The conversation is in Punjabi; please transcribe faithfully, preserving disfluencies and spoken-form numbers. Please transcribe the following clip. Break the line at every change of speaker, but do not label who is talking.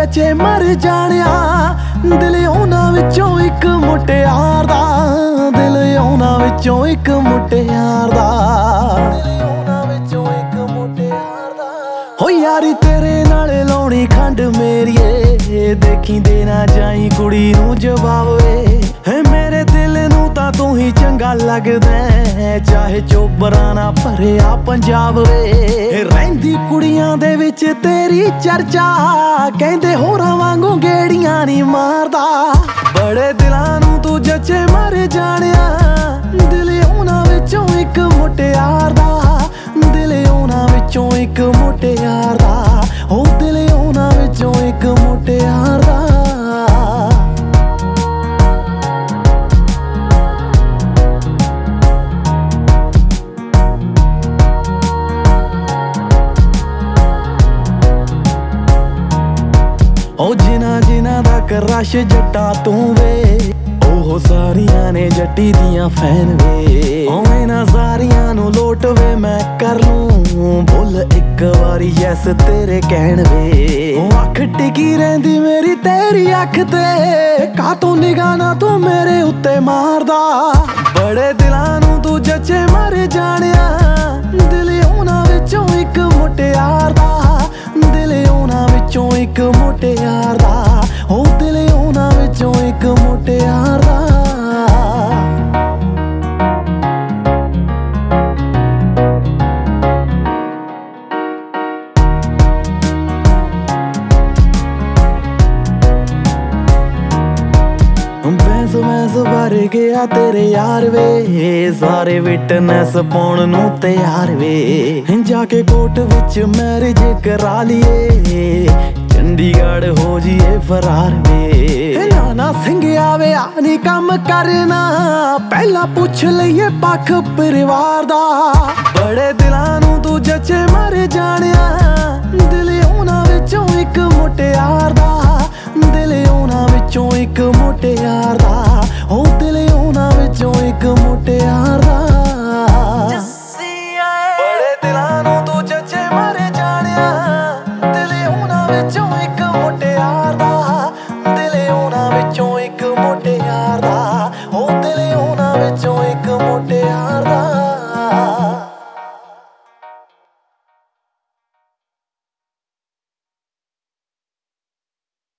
ਜਚੇ ਮਰ ਜਾਣਿਆ। ਦਿਲ ਉਹਨਾਂ ਵਿੱਚੋਂ ਇੱਕ ਮੁਟਿਆਰ ਦਾ, ਦਿਲ ਉਹਨਾਂ ਵਿੱਚੋਂ ਇੱਕ ਮੁਟਿਆਰ ਦਾ, ਦਿਲ ਉਹਨਾਂ ਵਿੱਚੋਂ ਇੱਕ ਮੁਟਿਆਰ ਦਾ। ਹੋ ਯਾਰੀ ਤੇਰੇ ਨਾਲ ਲਾਉਣੀ ਖੰਡ ਮੇਰੀਏ, ਦੇਖੀ ਦੇ ਨਾ ਜਾਈ ਕੁੜੀ ਨੂੰ ਜਵਾਬ ਵੇ। ਹੈ ਮੇਰੇ ਦਿਲ ਨੂੰ ਤਾਂ ਤੂੰ ਹੀ ਚੰਗਾ ਲੱਗਦਾ, ਚਾਹੇ ਚੋਬਰਾਂ ਨਾ ਭਰਿਆ ਪੰਜਾਬ ਵੇ। ਰਹਿੰਦੀ ਕੁੜੀਆਂ ਦੇ ਵਿੱਚ ਤੇਰੀ ਚਰਚਾ, ਕਹਿੰਦੇ ਹੋਰਾਂ ਵਾਂਗੂ ਗੇੜੀਆਂ ਨਹੀਂ ਮਾਰਦਾ। ਬੜੇ ਦਿਲਾਂ ਨੂੰ ਤੂੰ ਜਚੇ ਮਰ ਜਾਣਿਆ। ਦਿਲ ਉਹਨਾਂ ਵਿੱਚੋਂ ਇੱਕ ਮੁਟਿਆਰ ਦਾ, ਦਿਲ ਉਹਨਾਂ ਵਿੱਚੋਂ ਇੱਕ ਮੁਟਿਆਰ ਦਾ, ਉਹ ਦਿਲ ਉਹਨਾਂ ਵਿੱਚੋਂ ਇੱਕ ਮੁਟਿਆਰ ਦਾ। ਉਹ ਜਿਨ੍ਹਾਂ ਜਿਨ੍ਹਾਂ ਦਾ ਕਰਸ਼ ਜੱਟਾ ਤੂੰ ਵੇ, ਉਹ ਸਾਰੀਆਂ ਨੇ ਜੱਟੀ ਦੀਆਂ ਫੈਨ ਵੇ। ਉਵੇਂ ਨਾ ਸਾਰੀਆਂ ਨੂੰ ਲੋਟ ਵੇ ਮੈਂ ਕਰ ਲੂੰ, ਬੋਲ ਇੱਕ ਵਾਰੀ ਯੈਸ ਤੇਰੇ ਕਹਿਣ ਵੇ। ਉਹ ਅੱਖ ਟਿਕੀ ਰਹਿੰਦੀ ਮੇਰੀ ਤੇਰੀ ਅੱਖ ਤੇ, ਕਾਤੋਂ ਨਿਗਾਹ ਨਾ ਤੂੰ ਮੇਰੇ ਉੱਤੇ ਮਾਰਦਾ। ਬੜੇ ਦਿਲਾਂ ਨੂੰ ਤੂੰ ਜਚੇ ਮਰ ਜਾਣਿਆ। ਦਿਲ ਉਹਨਾਂ ਵਿੱਚੋਂ ਇੱਕ ਮੁਟਿਆਰ ਦਾ, ਦਿਲ ਉਹਨਾਂ ਵਿੱਚੋਂ ਇੱਕ ਮੁਟਿਆਰ ਦਾ, ਉਹ ਦਿਲ ਉਹਨਾਂ ਵਿੱਚੋਂ ਇੱਕ ਮੁਟਿਆਰ ਦਾ। ਬੈਂਸ ਬੈਂਸ ਭਰ ਗਿਆ ਤੇਰੇ ਯਾਰ ਵੇ, ਸਾਰੇ ਵਿਟਨੈਸ ਪਾਉਣ ਨੂੰ ਤਿਆਰ ਵੇ। ਜਾ ਕੇ ਕੋਰਟ ਵਿੱਚ ਮੈਰਿਜ ਕਰਾ ਲਈਏ, ਚੰਡੀਗੜ੍ਹ ਹੋ ਜੀਏ ਫਰਾਰ ਵੇ। ਨਾਨਾ ਸਿੰਘਿਆ ਵੇ ਆ ਨੀ ਕੰਮ ਕਰਨਾ, ਪਹਿਲਾਂ ਪੁੱਛ ਲਈਏ ਪੱਖ ਪਰਿਵਾਰ ਦਾ। ਬੜੇ ਦਿਲਾਂ ਨੂੰ ਤੂੰ ਜਚੇ ਮਰ ਜਾਣਿਆ। ਦਿਲ ਉਹਨਾਂ ਵਿੱਚੋਂ ਇੱਕ ਮੁਟਿਆਰ